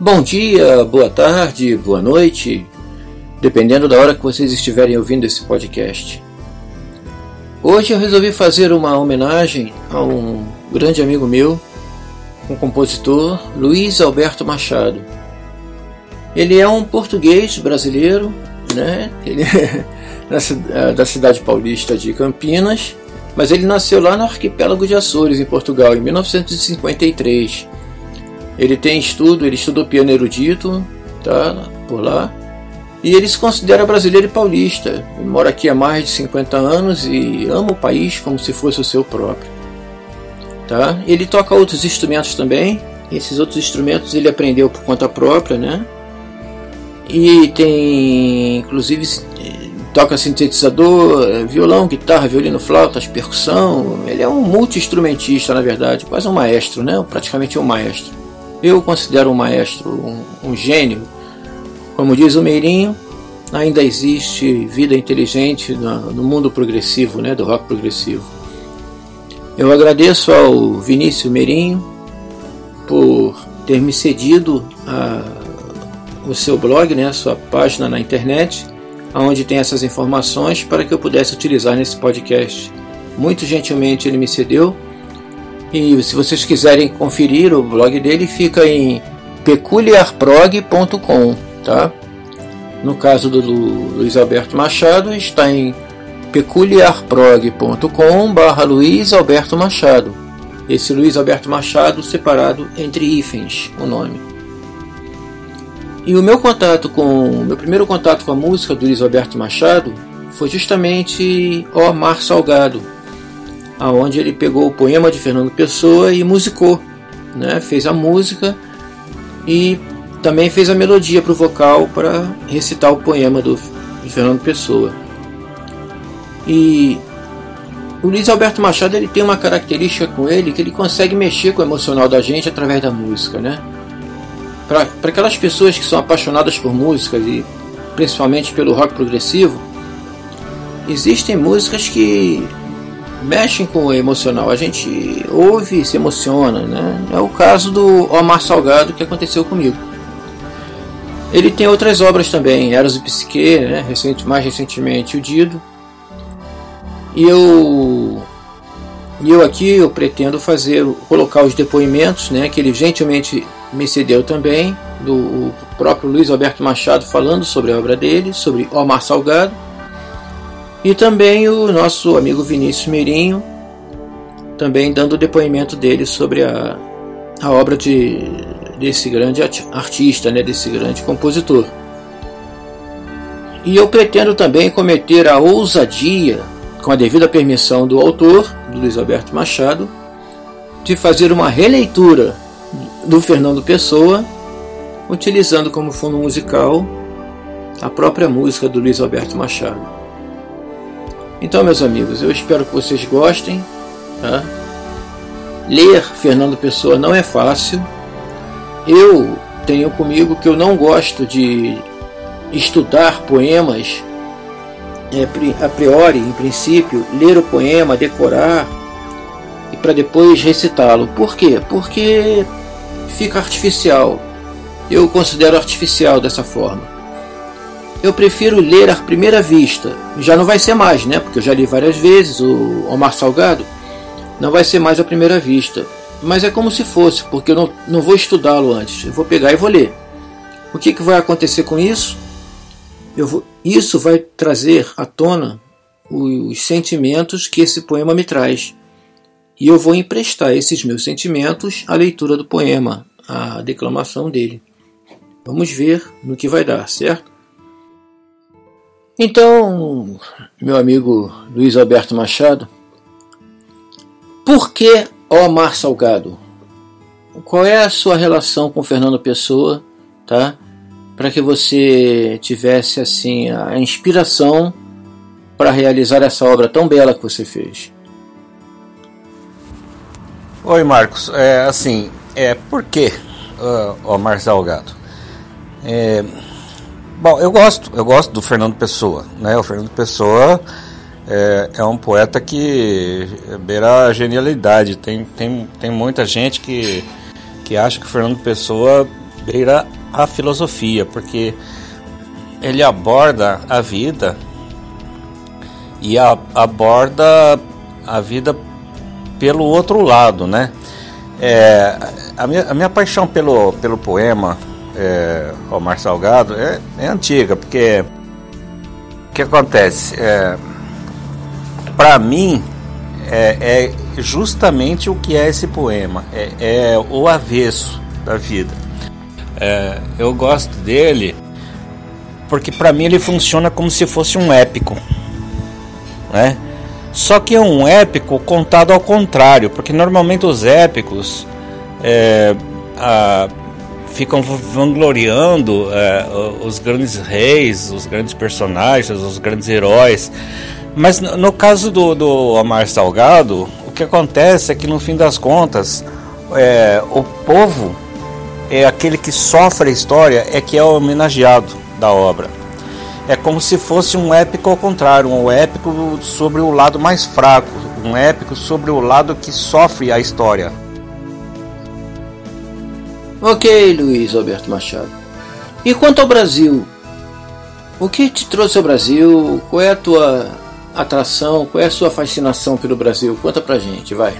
Bom dia, boa tarde, boa noite, dependendo da hora que vocês estiverem ouvindo esse podcast. Hoje eu resolvi fazer uma homenagem a um grande amigo meu, um compositor, Luiz Alberto Machado. Ele é um português brasileiro, né? Ele é da cidade paulista de Campinas, mas ele nasceu lá no arquipélago de Açores, em Portugal, em 1953. Ele estudou piano erudito, tá, por lá, e ele se considera brasileiro e paulista. Ele mora aqui há mais de 50 anos e ama o país como se fosse o seu próprio. Tá? Ele toca outros instrumentos também. Esses outros instrumentos ele aprendeu por conta própria, né? E tem, inclusive, toca sintetizador, violão, guitarra, violino, flautas, percussão. Ele é um multi-instrumentista, na verdade, quase um maestro, né? Praticamente um maestro. Eu considero um maestro, um gênio. Como diz o Meirinho, ainda existe vida inteligente no mundo progressivo, né, do rock progressivo. Eu agradeço ao Vinícius Meirinho por ter me cedido o seu blog, né, a sua página na internet, onde tem essas informações para que eu pudesse utilizar nesse podcast. Muito gentilmente ele me cedeu. E se vocês quiserem conferir o blog dele, fica em peculiarprog.com, tá? No caso do Luiz Alberto Machado, está em peculiarprog.com/Luiz Alberto Machado. Esse Luiz Alberto Machado separado entre hífens, o nome. E o meu primeiro contato com a música do Luiz Alberto Machado foi justamente O Mar Salgado, aonde ele pegou o poema de Fernando Pessoa e musicou, né? Fez a música e também fez a melodia para o vocal para recitar o poema de Fernando Pessoa. E o Luiz Alberto Machado, ele tem uma característica com ele, que ele consegue mexer com o emocional da gente através da música, né? Para aquelas pessoas que são apaixonadas por músicas e principalmente pelo rock progressivo, existem músicas que mexem com o emocional, a gente ouve e se emociona, né? É o caso do O Mar Salgado que aconteceu comigo. Ele tem outras obras também, Eros e Psique, né? Mais recentemente o Dido. E eu pretendo colocar os depoimentos, né, que ele gentilmente me cedeu também, do próprio Luiz Alberto Machado falando sobre a obra dele, sobre O Mar Salgado. E também o nosso amigo Vinícius Meirinho, também dando o depoimento dele sobre a obra desse grande artista, né, desse grande compositor. E eu pretendo também cometer a ousadia, com a devida permissão do autor, do Luiz Alberto Machado, de fazer uma releitura do Fernando Pessoa, utilizando como fundo musical a própria música do Luiz Alberto Machado. Então, meus amigos, eu espero que vocês gostem, tá? Ler Fernando Pessoa não é fácil. Eu tenho comigo que eu não gosto de estudar poemas a priori, em princípio, ler o poema, decorar e para depois recitá-lo. Por quê? Porque fica artificial. Eu considero artificial dessa forma. Eu prefiro ler à primeira vista. Já não vai ser mais, né? Porque eu já li várias vezes o Mar Salgado. Não vai ser mais à primeira vista. Mas é como se fosse, porque eu não vou estudá-lo antes. Eu vou pegar e vou ler. O que vai acontecer com isso? Isso vai trazer à tona os sentimentos que esse poema me traz. E eu vou emprestar esses meus sentimentos à leitura do poema, à declamação dele. Vamos ver no que vai dar, certo? Então, meu amigo Luiz Alberto Machado, por que O Mar Salgado? Qual é a sua relação com Fernando Pessoa, tá? Para que você tivesse assim a inspiração para realizar essa obra tão bela que você fez? Oi, Marcos. Por que O Mar Salgado? Bom, eu gosto do Fernando Pessoa, né? O Fernando Pessoa é um poeta que beira a genialidade. Tem muita gente que acha que o Fernando Pessoa beira a filosofia, porque ele aborda a vida e aborda a vida pelo outro lado, né? A minha paixão pelo poema Omar Salgado é antiga, porque o que acontece? Para mim, é justamente o que é esse poema, é o avesso da vida. Eu gosto dele porque para mim ele funciona como se fosse um épico, né? Só que é um épico contado ao contrário, porque normalmente os épicos ficam vangloriando os grandes reis, os grandes personagens, os grandes heróis. Mas no caso do Omar Salgado, o que acontece é que no fim das contas o povo é aquele que sofre a história, que é o homenageado da obra. É como se fosse um épico ao contrário, um épico sobre o lado mais fraco, um épico sobre o lado que sofre a história. Ok, Luiz Alberto Machado. E quanto ao Brasil? O que te trouxe ao Brasil? Qual é a tua atração? Qual é a sua fascinação pelo Brasil? Conta pra gente, vai.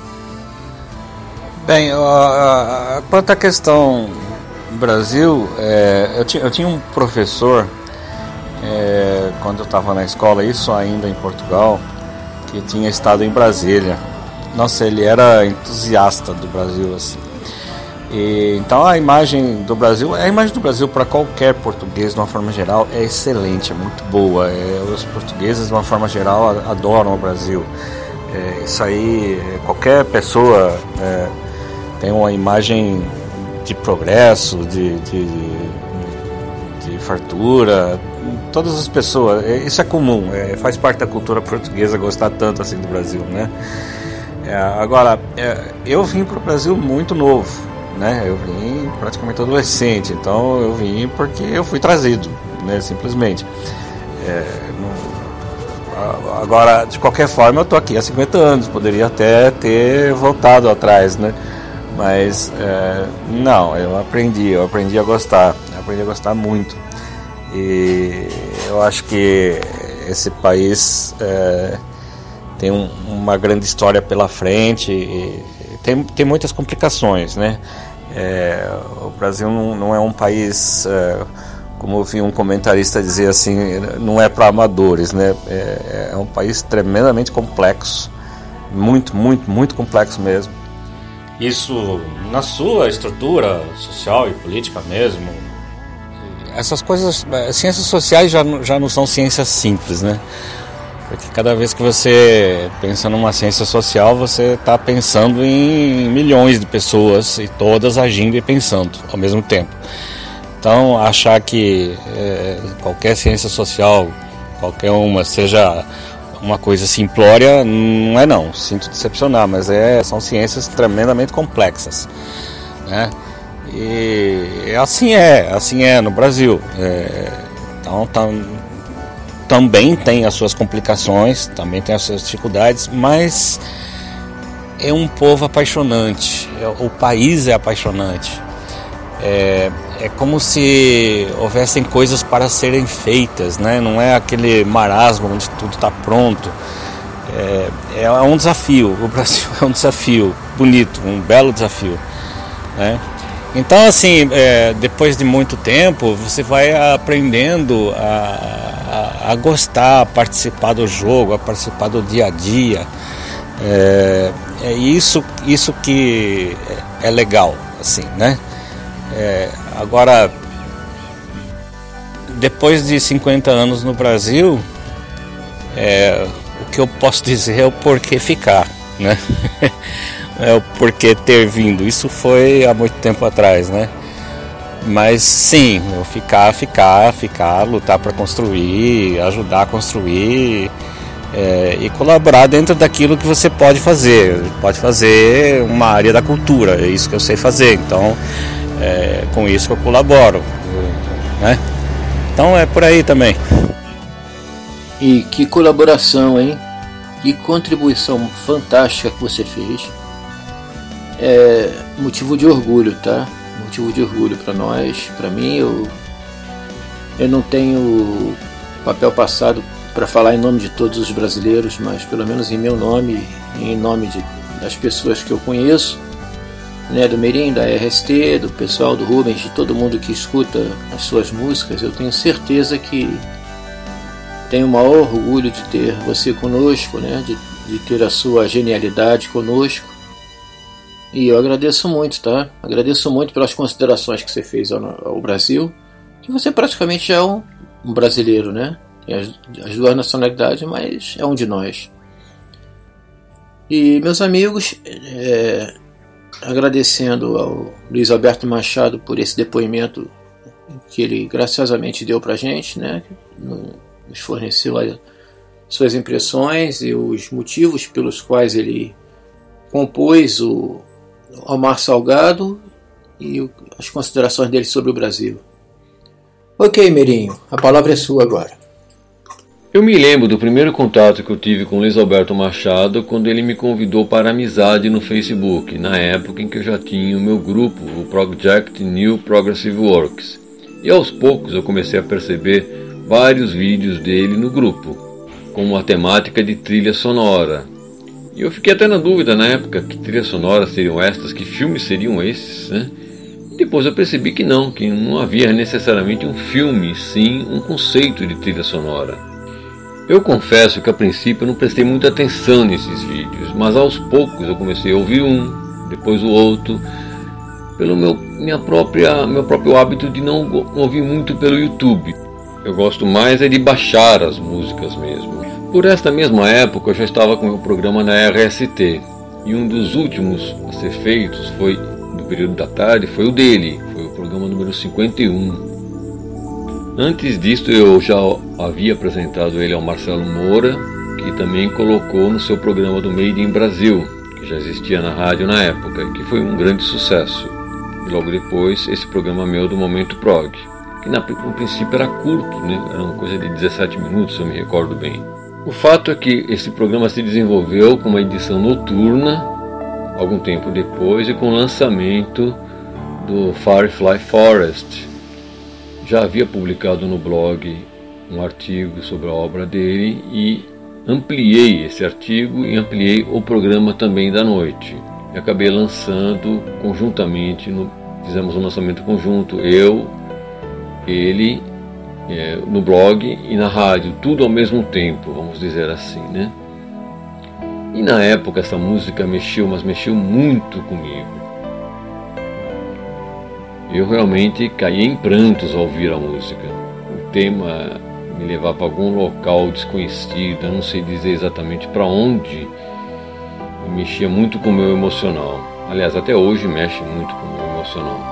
Bem, quanto à questão do Brasil, eu tinha um professor, quando eu estava na escola, isso ainda em Portugal, que tinha estado em Brasília. Nossa, ele era entusiasta do Brasil, assim. Então a imagem do Brasil para qualquer português de uma forma geral é excelente, é muito boa. Os portugueses de uma forma geral adoram o Brasil. Isso aí, qualquer pessoa tem uma imagem de progresso, de fartura. Todas as pessoas, isso é comum, faz parte da cultura portuguesa gostar tanto assim do Brasil, né? Agora, eu vim para o Brasil muito novo, né? Eu vim praticamente adolescente, então eu vim porque eu fui trazido, né? Simplesmente. Agora, de qualquer forma, eu estou aqui há 50 anos, poderia até ter voltado atrás, né? Mas não, eu aprendi a gostar muito. E eu acho que esse país tem uma grande história pela frente e tem muitas complicações, né? O Brasil não é um país, como eu vi um comentarista dizer assim, não é para amadores, né? É um país tremendamente complexo, muito, muito, muito complexo mesmo. Isso na sua estrutura social e política mesmo. Essas coisas, ciências sociais já não são ciências simples, né? Porque cada vez que você pensa numa ciência social, você está pensando em milhões de pessoas e todas agindo e pensando ao mesmo tempo. Então, achar que qualquer ciência social, qualquer uma, seja uma coisa simplória, não é não. Sinto decepcionar, mas são ciências tremendamente complexas, né? E assim é no Brasil. Então também tem as suas complicações, também tem as suas dificuldades, mas é um povo apaixonante, o país é apaixonante. É como se houvessem coisas para serem feitas, né? Não é aquele marasmo onde tudo está pronto. É um desafio, o Brasil é um desafio bonito, um belo desafio, né? Então, assim, depois de muito tempo, você vai aprendendo a gostar, a participar do jogo, a participar do dia a dia. É isso que é legal, assim, né? Agora, depois de 50 anos no Brasil, o que eu posso dizer é o porquê ficar, né? O porquê ter vindo. Isso foi há muito tempo atrás, né? Mas sim, eu ficar, lutar para construir, ajudar a construir e colaborar dentro daquilo que você pode fazer. Pode fazer uma área da cultura, é isso que eu sei fazer. Então, com isso que eu colaboro, né? Então é por aí também. E que colaboração, hein? Que contribuição fantástica que você fez. É motivo de orgulho, tá? motivo de orgulho para nós, para mim. Eu não tenho papel passado para falar em nome de todos os brasileiros, mas pelo menos em meu nome e em nome das pessoas que eu conheço, né, do Merim, da RST, do pessoal do Rubens, de todo mundo que escuta as suas músicas. Eu tenho certeza que tenho o maior orgulho de ter você conosco, né, de ter a sua genialidade conosco. E eu agradeço muito, tá? Agradeço muito pelas considerações que você fez ao Brasil, que você praticamente é um brasileiro, né? Tem as duas nacionalidades, mas é um de nós. E meus amigos, agradecendo ao Luiz Alberto Machado por esse depoimento que ele graciosamente deu pra gente, né? Nos forneceu as suas impressões e os motivos pelos quais ele compôs o Omar Salgado e as considerações dele sobre o Brasil. Ok, Meirinho, a palavra é sua agora. Eu me lembro do primeiro contato que eu tive com Luiz Alberto Machado quando ele me convidou para amizade no Facebook, na época em que eu já tinha o meu grupo, o Project New Progressive Works. E aos poucos eu comecei a perceber vários vídeos dele no grupo, com uma temática de trilha sonora. E eu fiquei até na dúvida na época, que trilhas sonoras seriam estas, que filmes seriam esses, né? Depois eu percebi que não havia necessariamente um filme, sim um conceito de trilha sonora. Eu confesso que a princípio eu não prestei muita atenção nesses vídeos, mas aos poucos eu comecei a ouvir um, depois o outro, pelo meu próprio hábito de não ouvir muito pelo YouTube. Eu gosto mais de baixar as músicas mesmo. Por esta mesma época eu já estava com o meu programa na RST, e um dos últimos a ser feitos do período da tarde foi o dele, foi o programa número 51. Antes disto eu já havia apresentado ele ao Marcelo Moura, que também colocou no seu programa do Made in Brasil, que já existia na rádio na época, e que foi um grande sucesso. E logo depois esse programa meu do Momento Prog, que no princípio era curto, né? Era uma coisa de 17 minutos, se eu me recordo bem. O fato é que esse programa se desenvolveu com uma edição noturna, algum tempo depois, e com o lançamento do Firefly Forest. Já havia publicado no blog um artigo sobre a obra dele e ampliei esse artigo e ampliei o programa também da noite. E acabei lançando conjuntamente, fizemos um lançamento conjunto, ele, no blog e na rádio, tudo ao mesmo tempo, vamos dizer assim, né? E na época essa música mexeu muito comigo. Eu realmente caí em prantos ao ouvir a música. O tema me levava para algum local desconhecido, eu não sei dizer exatamente para onde, e mexia muito com o meu emocional. Aliás, até hoje mexe muito com o meu emocional.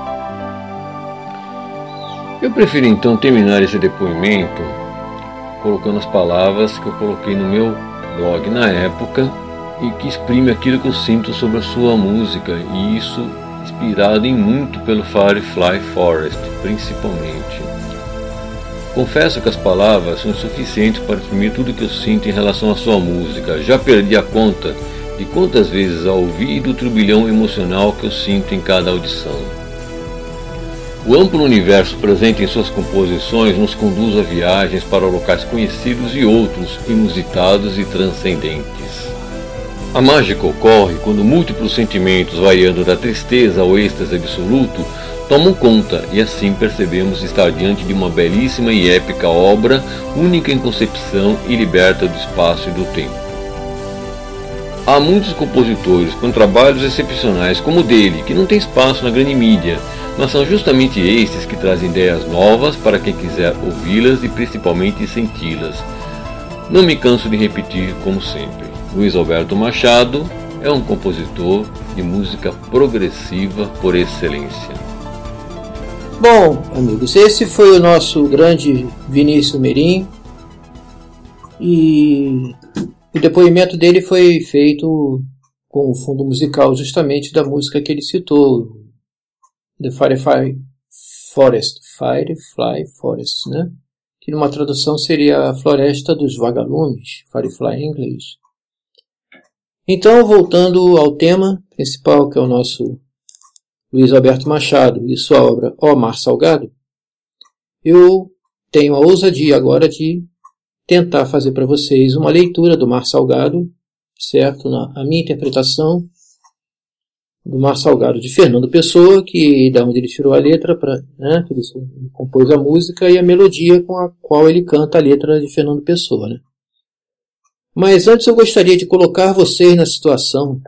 Eu prefiro então terminar esse depoimento colocando as palavras que eu coloquei no meu blog na época e que exprime aquilo que eu sinto sobre a sua música, e isso inspirado em muito pelo Firefly Forest, principalmente. Confesso que as palavras são insuficientes para exprimir tudo o que eu sinto em relação à sua música. Já perdi a conta de quantas vezes a ouvi e do turbilhão emocional que eu sinto em cada audição. O amplo universo presente em suas composições nos conduz a viagens para locais conhecidos e outros inusitados e transcendentes. A mágica ocorre quando múltiplos sentimentos, variando da tristeza ao êxtase absoluto, tomam conta, e assim percebemos estar diante de uma belíssima e épica obra, única em concepção e liberta do espaço e do tempo. Há muitos compositores com trabalhos excepcionais como o dele, que não tem espaço na grande mídia, mas são justamente estes que trazem ideias novas para quem quiser ouvi-las e principalmente senti-las. Não me canso de repetir, como sempre, Luiz Alberto Machado é um compositor de música progressiva por excelência. Bom, amigos, esse foi o nosso grande Vinícius Merim, e o depoimento dele foi feito com o fundo musical justamente da música que ele citou, The Firefly Forest, né? Que numa tradução seria a Floresta dos Vagalumes, Firefly em inglês. Então, voltando ao tema principal, que é o nosso Luiz Alberto Machado e sua obra Ó Mar Salgado, eu tenho a ousadia agora de tentar fazer para vocês uma leitura do Mar Salgado, certo? A minha interpretação do Mar Salgado de Fernando Pessoa, que da onde ele tirou a letra, que ele compôs a música e a melodia com a qual ele canta a letra de Fernando Pessoa, né? Mas antes eu gostaria de colocar vocês na situação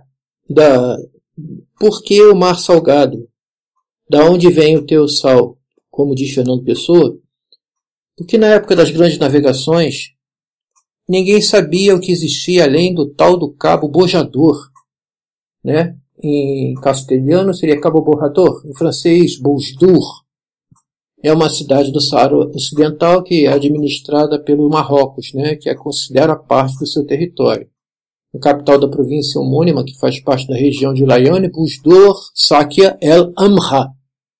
por que o Mar Salgado? Da onde vem o teu sal? Como diz Fernando Pessoa, porque na época das grandes navegações, ninguém sabia o que existia além do tal do Cabo Bojador, né? Em castelhano seria Cabo Bojador, em francês, Boujour. É uma cidade do Saara Ocidental que é administrada pelo Marrocos, né? Que considera parte do seu território. A capital da província homônima, que faz parte da região de Layane, Boujour, Sakia El Amra.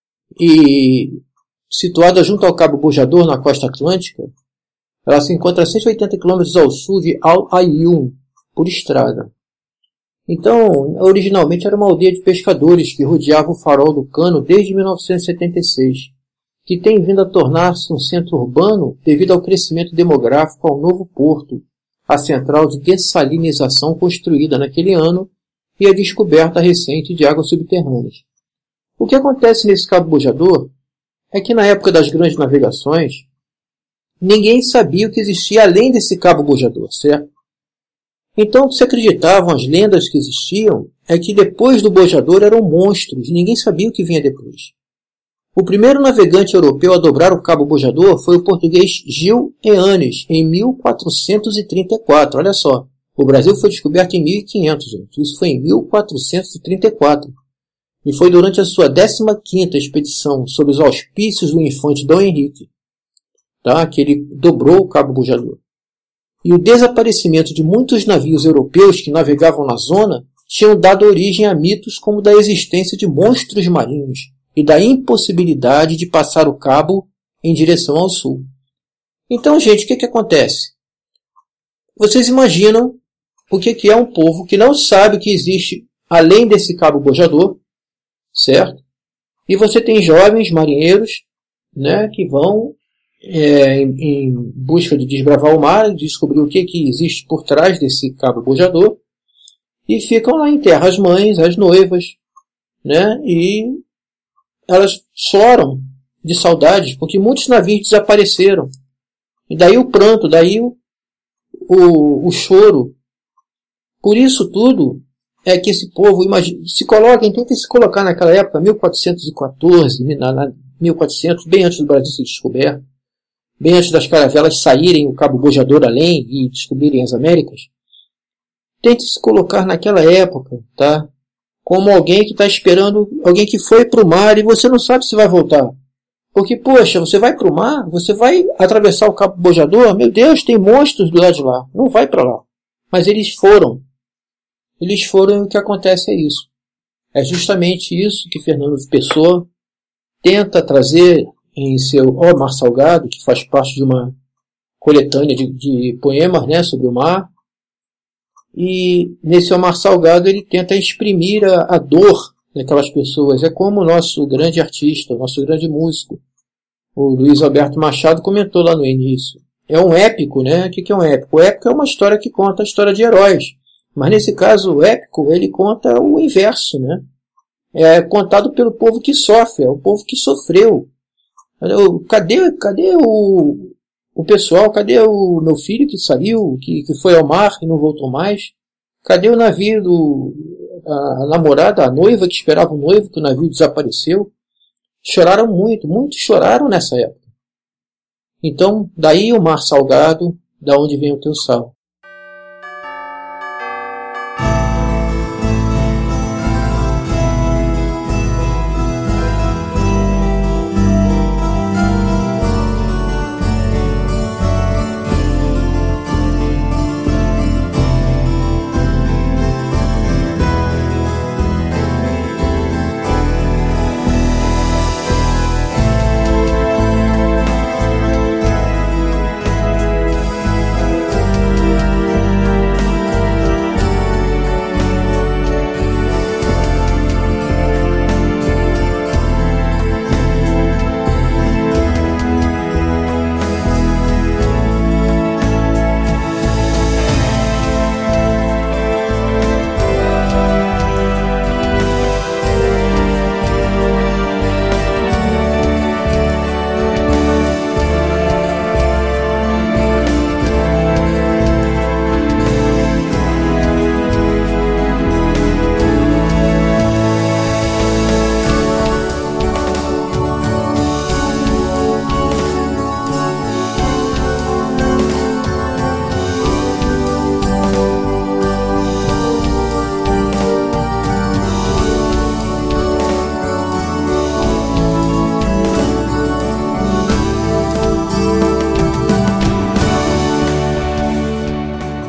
E situada junto ao Cabo Bojador, na costa atlântica, ela se encontra a 180 km ao sul de Al Ayoun, por estrada. Então, originalmente era uma aldeia de pescadores que rodeava o farol do Cano desde 1976, que tem vindo a tornar-se um centro urbano devido ao crescimento demográfico ao novo porto, a central de dessalinização construída naquele ano e a descoberta recente de águas subterrâneas. O que acontece nesse Cabo Bojador é que na época das grandes navegações, ninguém sabia o que existia além desse Cabo Bojador, certo? Então o que se acreditavam, as lendas que existiam, é que depois do Bojador eram monstros, e ninguém sabia o que vinha depois. O primeiro navegante europeu a dobrar o Cabo Bojador foi o português Gil Eanes, em 1434. Olha só, o Brasil foi descoberto em 1500, gente. Isso foi em 1434. E foi durante a sua 15ª expedição, sob os auspícios do infante Dom Henrique, que ele dobrou o Cabo Bojador. E o desaparecimento de muitos navios europeus que navegavam na zona tinham dado origem a mitos como da existência de monstros marinhos e da impossibilidade de passar o cabo em direção ao sul. Então, gente, o que acontece? Vocês imaginam o que é um povo que não sabe o que existe além desse Cabo Bojador, certo? E você tem jovens marinheiros, né, que vão em busca de desbravar o mar, descobrir o que existe por trás desse Cabo Bojador, e ficam lá em terras mães, as noivas, né, e elas choram de saudades, porque muitos navios desapareceram. E daí o pranto, daí o choro. Por isso tudo é que esse povo, tenta se colocar naquela época, 1414, 1400, bem antes do Brasil ser descoberto, bem antes das caravelas saírem o Cabo Bojador além e descobrirem as Américas. Tente se colocar naquela época, tá? Como alguém que está esperando, alguém que foi para o mar e você não sabe se vai voltar. Porque, poxa, você vai para o mar, você vai atravessar o Cabo Bojador, meu Deus, tem monstros do lado de lá, não vai para lá. Mas eles foram. Eles foram e o que acontece é isso. É justamente isso que Fernando Pessoa tenta trazer em seu Ó Mar Salgado, que faz parte de uma coletânea de poemas, né, sobre o mar. E nesse Ó Mar Salgado ele tenta exprimir a dor daquelas pessoas. É como o nosso grande artista, o nosso grande músico, o Luiz Alberto Machado, comentou lá no início. É um épico, né? O que é um épico? O épico é uma história que conta a história de heróis. Mas nesse caso, o épico, ele conta o inverso, né? É contado pelo povo que sofre, é o povo que sofreu. Cadê o pessoal? Cadê o meu filho que saiu, que foi ao mar e não voltou mais? Cadê o navio a namorada, a noiva que esperava o noivo, que o navio desapareceu? Choraram muito, muitos choraram nessa época. Então, daí o Mar Salgado, da onde vem o teu sal.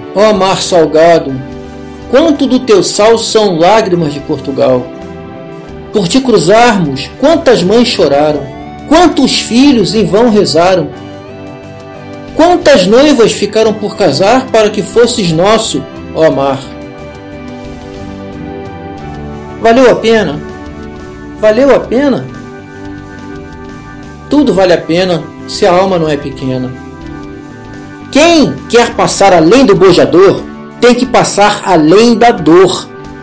Ó mar salgado, quanto do teu sal são lágrimas de Portugal. Por te cruzarmos, quantas mães choraram, quantos filhos em vão rezaram. Quantas noivas ficaram por casar para que fosses nosso, ó mar. Valeu a pena? Valeu a pena? Tudo vale a pena se a alma não é pequena. Quem quer passar além do bojador tem que passar além da dor.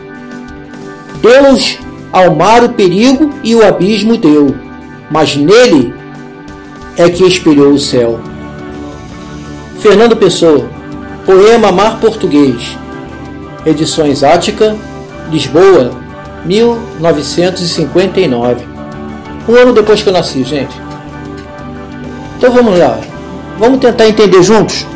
Deus ao mar o perigo e o abismo deu, mas nele é que espelhou o céu. Fernando Pessoa, Poema Mar Português, Edições Ática, Lisboa, 1959. Um ano depois que eu nasci, gente. Então vamos lá, vamos tentar entender juntos.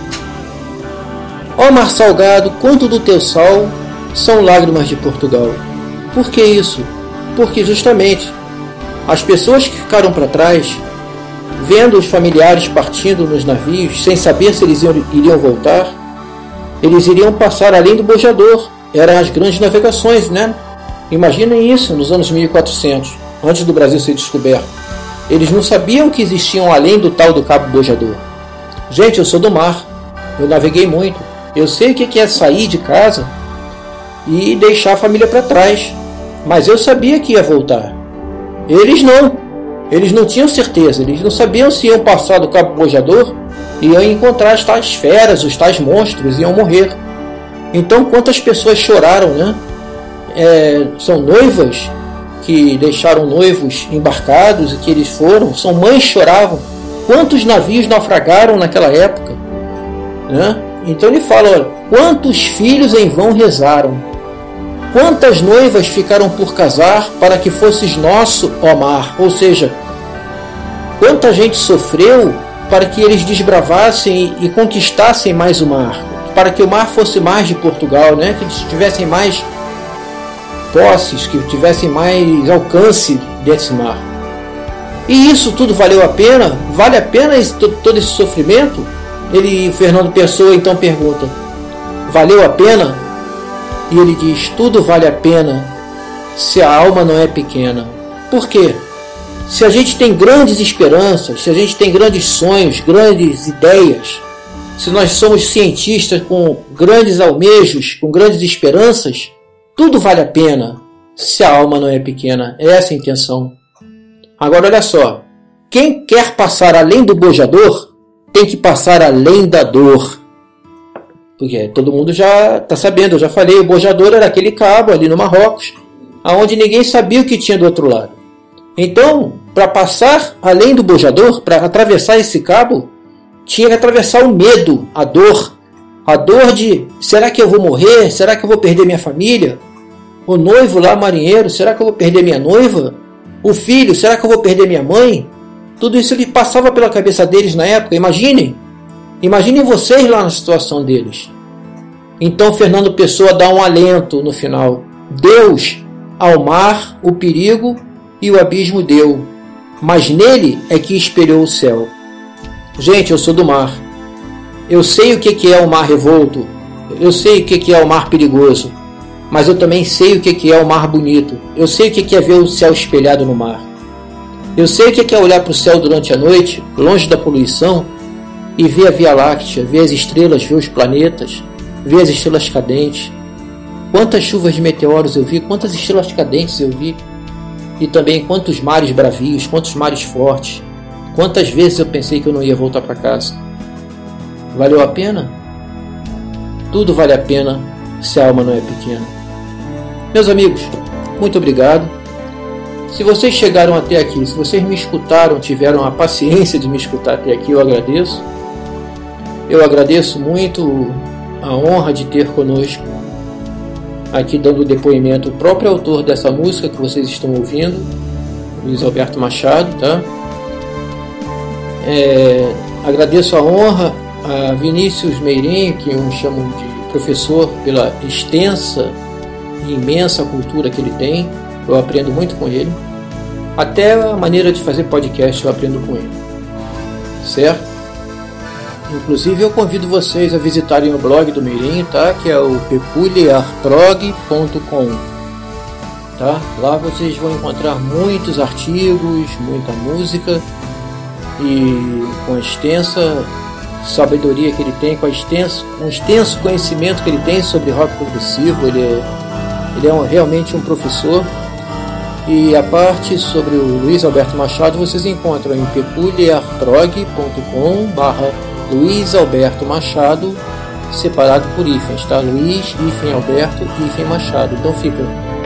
Ó mar salgado, quanto do teu sal são lágrimas de Portugal. Por que isso? Porque justamente as pessoas que ficaram para trás, vendo os familiares partindo nos navios, sem saber se eles iriam voltar, eles iriam passar além do bojador. Eram as grandes navegações, né? Imaginem isso nos anos 1400, antes do Brasil ser descoberto. Eles não sabiam que existiam além do tal do Cabo Bojador. Gente, eu sou do mar, eu naveguei muito, eu sei o que é sair de casa e deixar a família para trás, mas eu sabia que ia voltar. Eles não tinham certeza, eles não sabiam se iam passar do Cabo Bojador e iam encontrar as tais feras, os tais monstros, iam morrer. Então quantas pessoas choraram, né? São noivas que deixaram noivos embarcados e que eles foram, são mães que choravam. Quantos navios naufragaram naquela época, né? Então ele fala, olha, quantos filhos em vão rezaram, quantas noivas ficaram por casar para que fosses nosso, ó mar. Ou seja, quanta gente sofreu para que eles desbravassem e conquistassem mais o mar, para que o mar fosse mais de Portugal, né? Que eles tivessem mais posses, que tivessem mais alcance desse mar. E isso tudo valeu a pena? Vale a pena todo esse sofrimento? Fernando Pessoa então pergunta, valeu a pena? E ele diz, tudo vale a pena se a alma não é pequena. Por quê? Se a gente tem grandes esperanças, se a gente tem grandes sonhos, grandes ideias, se nós somos cientistas com grandes almejos, com grandes esperanças, tudo vale a pena se a alma não é pequena. É essa a intenção. Agora olha só, quem quer passar além do bojador tem que passar além da dor. Porque todo mundo já está sabendo, eu já falei, o bojador era aquele cabo ali no Marrocos, onde ninguém sabia o que tinha do outro lado. Então, para passar além do bojador, para atravessar esse cabo, tinha que atravessar o medo, a dor de, será que eu vou morrer? Será que eu vou perder minha família? O noivo lá, marinheiro, será que eu vou perder minha noiva? O filho, será que eu vou perder minha mãe? Tudo isso ele passava pela cabeça deles na época, imaginem vocês lá na situação deles. Então Fernando Pessoa dá um alento no final. Deus ao mar o perigo e o abismo deu, mas nele é que espelhou o céu. Gente, eu sou do mar. Eu sei o que é o mar revolto. Eu sei o que é o mar perigoso. Mas eu também sei o que é o mar bonito. Eu sei o que é ver o céu espelhado no mar. Eu sei o que é olhar para o céu durante a noite, longe da poluição, e ver a Via Láctea, ver as estrelas, ver os planetas, ver as estrelas cadentes. Quantas chuvas de meteoros eu vi, quantas estrelas cadentes eu vi. E também quantos mares bravios, quantos mares fortes. Quantas vezes eu pensei que eu não ia voltar para casa. Valeu a pena? Tudo vale a pena se a alma não é pequena. Meus amigos, muito obrigado. Se vocês chegaram até aqui, se vocês me escutaram, tiveram a paciência de me escutar até aqui, eu agradeço. Eu agradeço muito a honra de ter conosco aqui dando depoimento o próprio autor dessa música que vocês estão ouvindo, Luiz Alberto Machado, tá? Agradeço a honra a Vinícius Meirinho, que eu chamo de professor, pela extensa e imensa cultura que ele tem. Eu aprendo muito com ele. Até a maneira de fazer podcast eu aprendo com ele. Certo? Inclusive eu convido vocês a visitarem o blog do Meirinho, tá? Que é o peculiarprog.com, tá? Lá vocês vão encontrar muitos artigos, muita música e com a extensa sabedoria que ele tem, com um extenso conhecimento que ele tem sobre rock progressivo. Ele é realmente um professor. E a parte sobre o Luiz Alberto Machado vocês encontram em peculiarprog.com/Luiz Alberto Machado, separado por hífens, tá? Luiz, hífen Alberto, hífen Machado. Então fica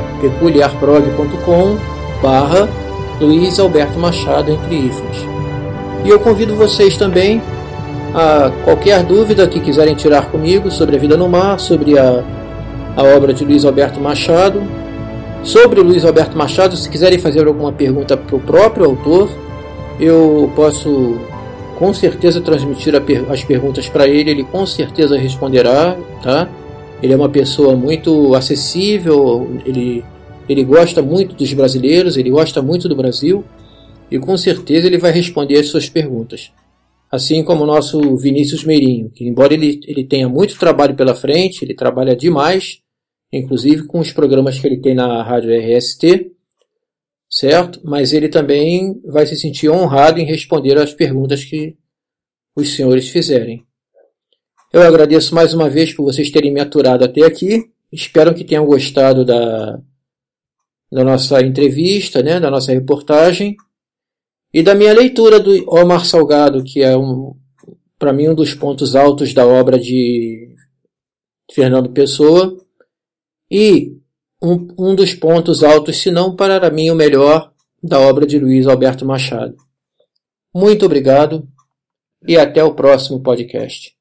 peculiarprog.com/Luiz Alberto Machado, entre hífens. E eu convido vocês também a qualquer dúvida que quiserem tirar comigo sobre a vida no mar, sobre a obra de Luiz Alberto Machado. Sobre o Luiz Alberto Machado, se quiserem fazer alguma pergunta para o próprio autor, eu posso com certeza transmitir as perguntas para ele. Ele com certeza responderá, tá? Ele é uma pessoa muito acessível, ele gosta muito dos brasileiros, ele gosta muito do Brasil, e com certeza ele vai responder as suas perguntas. Assim como o nosso Vinícius Meirinho, que embora ele tenha muito trabalho pela frente, ele trabalha demais, inclusive com os programas que ele tem na Rádio RST, certo? Mas ele também vai se sentir honrado em responder às perguntas que os senhores fizerem. Eu agradeço mais uma vez por vocês terem me aturado até aqui. Espero que tenham gostado da nossa entrevista, né? Da nossa reportagem e da minha leitura do Omar Salgado, que é para mim um dos pontos altos da obra de Fernando Pessoa. E um dos pontos altos, se não para mim o melhor, da obra de Luiz Alberto Machado. Muito obrigado e até o próximo podcast.